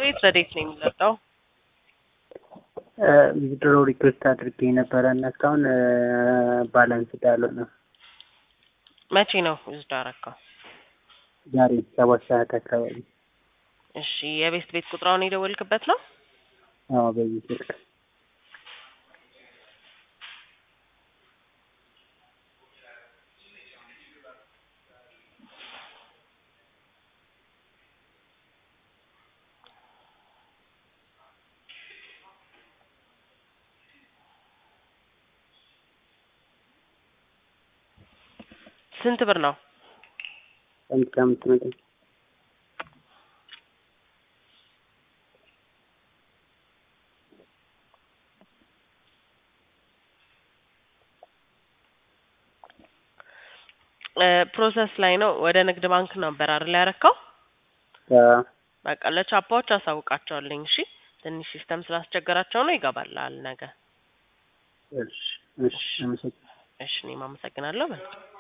ቤት ረዴት ነው የሚመጣው? ዊዝድሮ ሪኩዌስት አድርጌ ነበረ እና እስካሁን ባላንስ ያለው ነው። መቼ ነው ዊዝድሮ አደረከው? ዛሬ 7 ሰዓት አካባቢ። እሺ የቤት ቁጥራውን የደወልክበት ነው? አዎ በዚህ ስልክ። ስንት ብር ነው? ከምት መጣ ፕሮሰስ ላይ ነው። ወደ ንግድ ባንክ ነበር አይደል ያረከው? በቃ ለቻፓዎች አሳውቃቸዋለሁ። እሺ ትንሽ ሲስተም ስላስቸገራቸው ነው። ይገባላል ነገ። እሺ እሺ። እሺ እኔም አመሰግናለሁ።